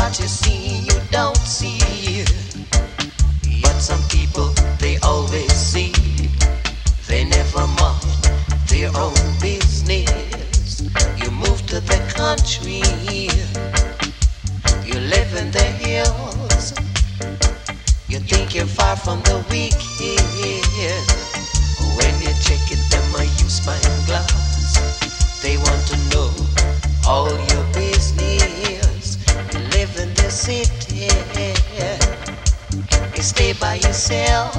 What you see, you don't see. But some people, they always see. They never mind their own business. You move to the country. You live in the hills. You think you're far from the wicked. When you check it, them a use spyglass. They want to know all your business. You live in the city. You stay by yourself.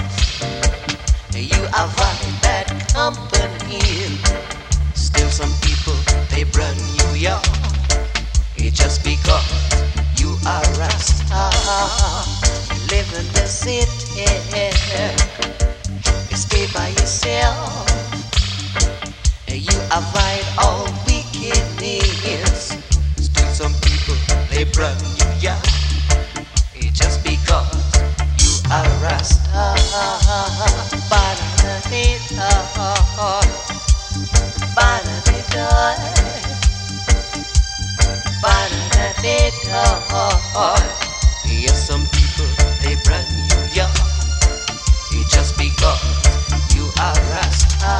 You avoid bad company. Still some people, they brand you young. It's just because you are Rasta. You live in the city. You stay by yourself. You avoid all wickedness. Still some people, they brand you young. It's just because you are Rasta. Banana, yes, some people, they brand you young. It's just because you are Rasta.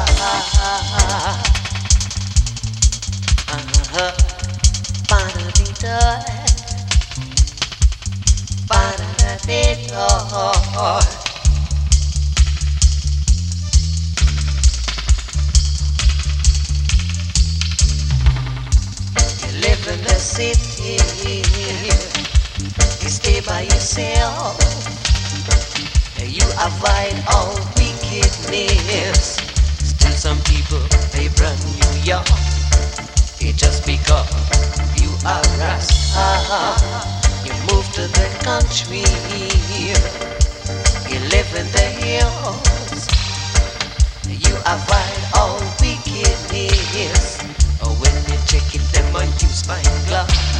You live in the city. You stay by yourself. You avoid all wickedness. Still some people, they brand you young. It's just because you are Rasta. You move to the country. You live in the hills. You avoid all wickedness. When you check it, them on you spyglass.